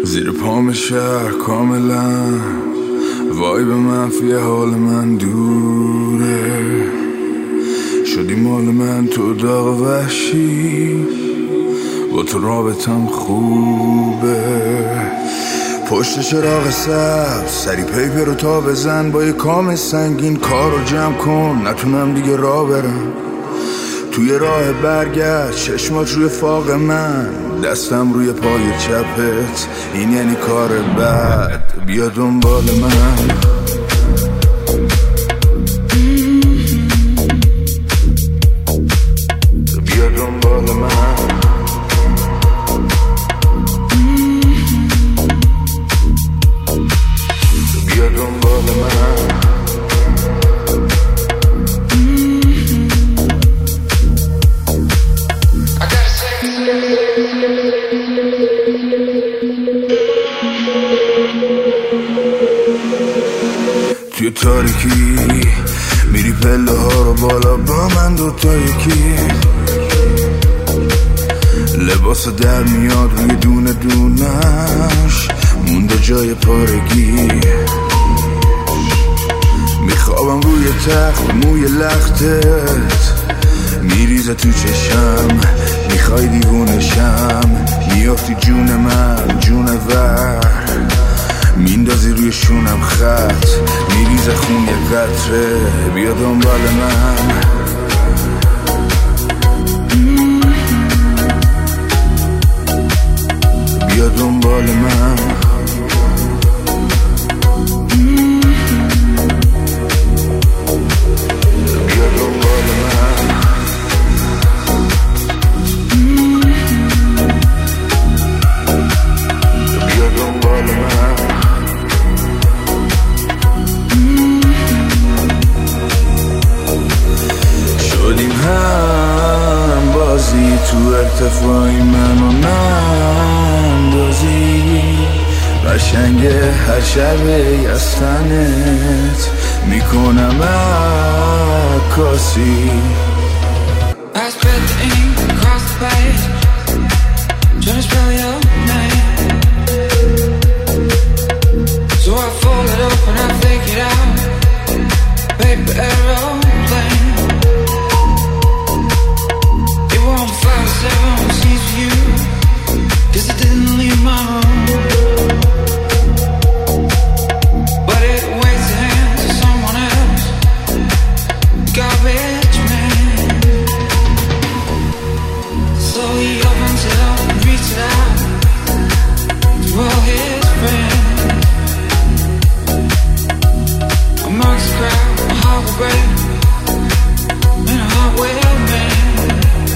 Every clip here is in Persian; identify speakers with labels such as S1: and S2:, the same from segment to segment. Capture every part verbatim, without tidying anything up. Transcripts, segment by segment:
S1: زیر پام شهر کاملا وای به منفی حال من دوره، شدی مال من تو داغ وحشی، با تو رابطم خوبه. پشت چراغ سبز سری پیپر رو تا بزن، با یه کام سنگین کار رو جمع کن، نتونم دیگه راه برم. توی راه برگشت چشمات روی فاق من، دستم روی پای چپت، این یعنی کار بد. بیا دنبال من، بیا دنبال من، بیا دنبال من. توی تاریکی میری پله ها رو بالا با من دوتا یکی، لباس در میاد روی دونه دونش، مونده جای پارگی. میخوابم روی تخت موی لختت میریزه تو چشم، میخوای دیوونشم، میافتی جون من جون ور، میندازی روی شونم خط، میریزه خون یه قطره. بیا دنبال من، بیا دنبال من، بیا دنبال من. بیا دنبال من. شدیم هم بازی تو ارتفاعی منو نندازی، قشنگه هر شب یستنت میکنم عکاسی.
S2: I spread the ink across the page, trying to spell your name, so I fold it up and I fake it out, paper aeroplane. It won't fly seven seas for you, cause it didn't leave my room, but it waits to hand to someone else, garbage man. So he opens it up and reaches it out to all his friends. Amongst the crowd, my heart will break, and a heart will mend.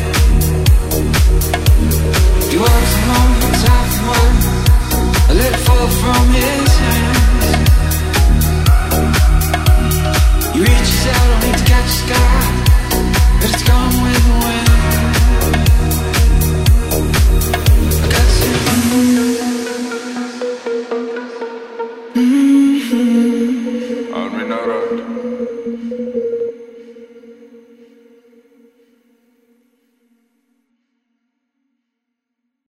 S2: He walks along the top of the world, I let it fall from his hands. He reaches out only to catch the sky, but it's gone with the wind.